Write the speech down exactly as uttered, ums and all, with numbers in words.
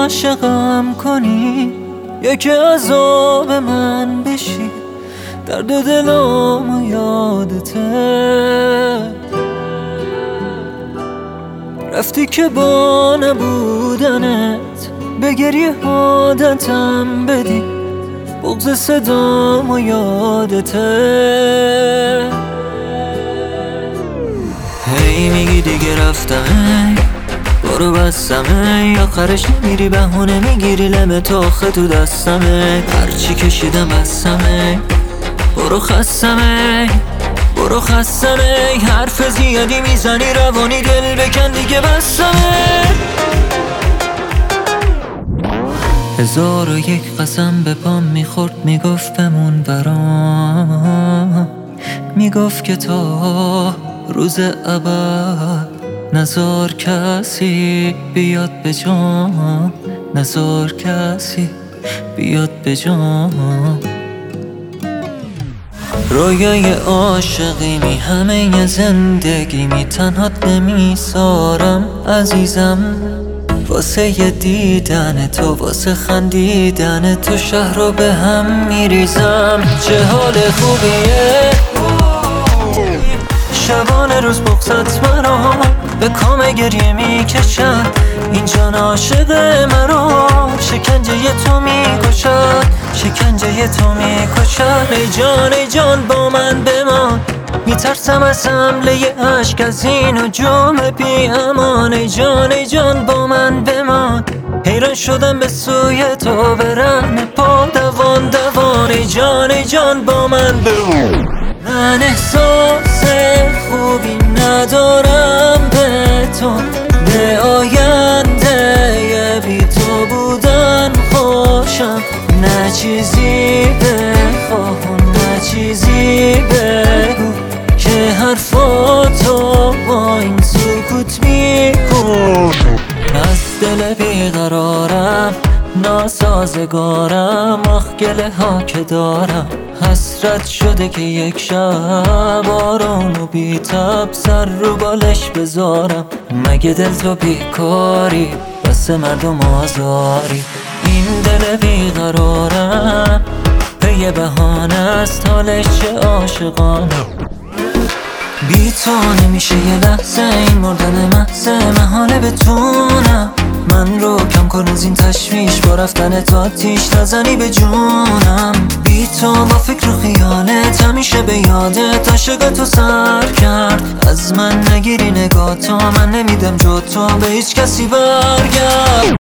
عاشقم کنی یا که عذاب من بشی، درد دلم یادته. رفتی که با نبودنت به گریه عادتم بدی، بغض صدام یادته. هی میگی دیگه رفتم، برو بستمه، آخرش نمیری بهونه میگیری لمه تو آخه تو دستمه. هرچی کشیدم بستمه، برو خستمه برو خستمه. حرف زیادی میزنی روانی دل بکن دیگه بستمه. هزار و یک قسم به پام میخورد میگفت بمون برام، میگفت که تا روز ابد نزار کسی بیاد به جام، نزار کسی بیاد به جام. رویای عاشقی می همه زندگی می تنهات نمیسارم عزیزم. واسه یه دیدن تو، واسه خندیدن تو شهر رو به هم میریزم. چه حال خوبیه شبانه روز بغضت مرا به کام گریه میکشد. این جان عاشق مرا شکنجه تو میکشد، شکنجه تو میکشد. ای جان ای جان با من بمان، میترسم از حمله عشق از این هجوم بی امان. ای جان ای جان با من بمان، حیران شدم به سوی تو برهنه پا دوان دوان. ای جان ای جان با من بمان، من احساس خوبی ندارم به تو، به آینده بی تو بودن خوشم. نه چیزی بخواه نه چیزی بگو که حرفاتو با این سکوت میگو. از دل بیقرارم ناسازگارم، آخ گله ها که دارم. حسرت شده که یک شب آروم و بی تب سر رو بالش بذارم. مگه دل تو بیکاری بس مردم آزاری؟ این دل بیقرارم پی بهانه است، حالش چه عاشقانه. بی تو نمیشه یه لحظه، این مردن محض محاله بتونم. من رو کم کن از این تشویش، با رفتن تا آتیش نزنی به جونم. بی تو با فکر و خیالت همیشه به یادت عاشق تو سر کرد. از من نگیری نگاه تو، من نمیدم جو تو به هیچ کسی برگرد.